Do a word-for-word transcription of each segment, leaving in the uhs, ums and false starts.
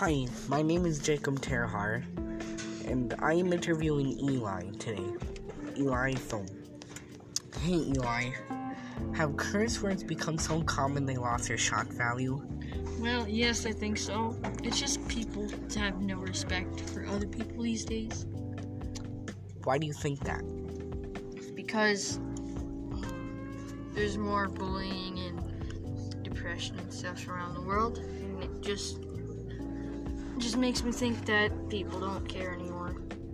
Hi, my name is Jacob Terhar, and I am interviewing Eli today. Eli Thome. Hey Eli, have curse words become so common they lost their shock value? Well, yes, I think so. It's just people to have no respect for other people these days. Why do you think that? Because there's more bullying and depression and stuff around the world, and it just it just makes me think that people don't care anymore.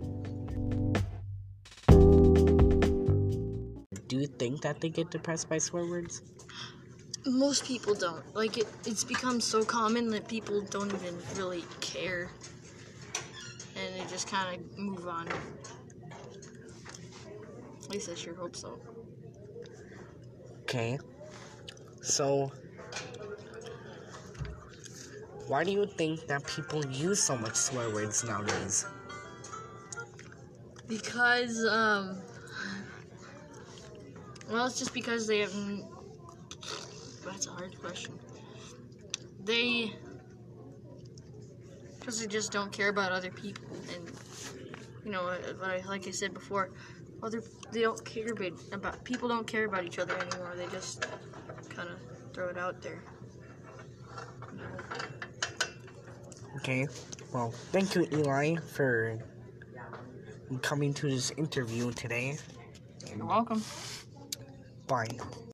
Do you think that they get depressed by swear words? Most people don't. Like, it, it's become so common that people don't even really care. And they just kind of move on. At least I sure hope so. Okay, so why do you think that people use so much swear words nowadays? Because, um... Well, it's just because they have... That's a hard question. They... Because they just don't care about other people. And, you know, like I said before, other they don't care about... People don't care about each other anymore. They just kind of throw it out there. Okay, well, thank you, Eli, for coming to this interview today. You're welcome. Bye.